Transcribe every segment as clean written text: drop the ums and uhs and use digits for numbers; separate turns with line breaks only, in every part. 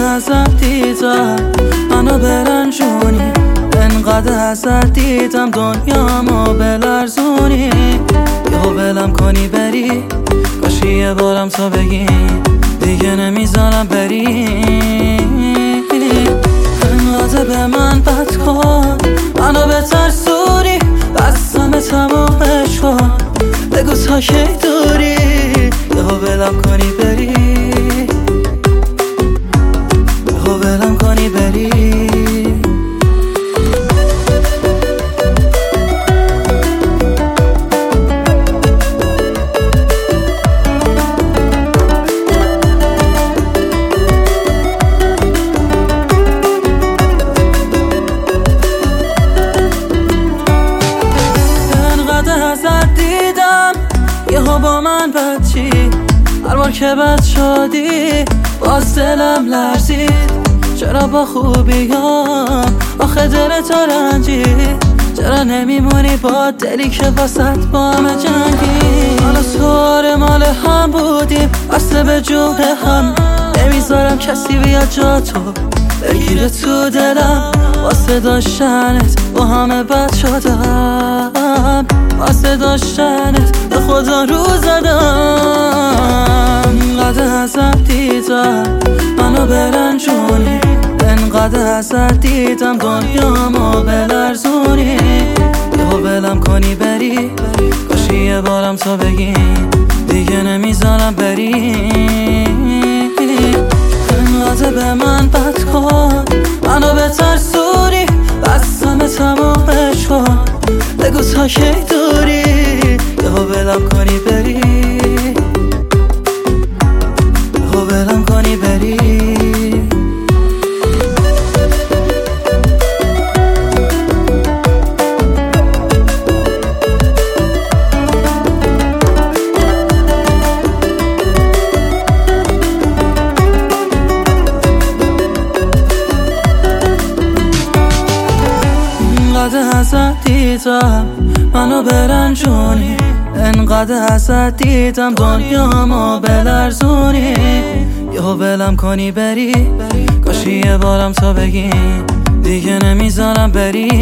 ازت دیدم منو برنجونی، انقدر ازت دیدم دنیامو بلرزونی. یا ولم کنی بری، کاشی یه بارم تا بگی دیگه نمیذارم بری. انقدر به من بد کن، منو بترسونی، بستم تمامش کن، بگو تا کی دوری. یا ولم کنی بری، یا ولم کنی بری. یهو با من بچی، هر بار که بد شدی باز دلم لرزید. چرا با خوبیام آخه دل تو رنجید؟ چرا نمیمونی با دلی که واسط با همه جنگی؟ حالا تو مال هم بودیم، اصل به جون هم، نمیذارم کسی بیاد جا تو بگیره تو دلم. واسه داشتنت با همه بد شدم، واسه داشتنت به خدا رو زدم. انقدر ازت دیدم منو برنجونی، انقدر ازت دیدم دنیامو بلرزونی. یا ولم کنی بری، کاشی یه بارم تا بگی دیگه نمیذارم بری. انقدر به من بد کن، منو بترسونی، بستم تمامش کن، بگو تا کی دوری. یا ولم کنی بری، یا ولم کنی بری. انقدر ازت دیدم منو برنجونی، انقدر ازت دیدم دنیامو بلرزونی. یا ولم کنی بری، کاشی یه بارم تا بگی دیگه نمیذارم بری.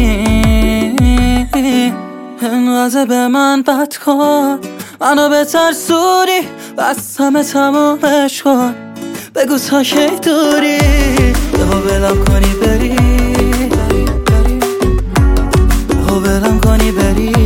انقدر به من بد کن، منو بترسونی، بستم تمامش کن، بگو تا کی دوری. یا ولم کنی بری، ولم کنی بری.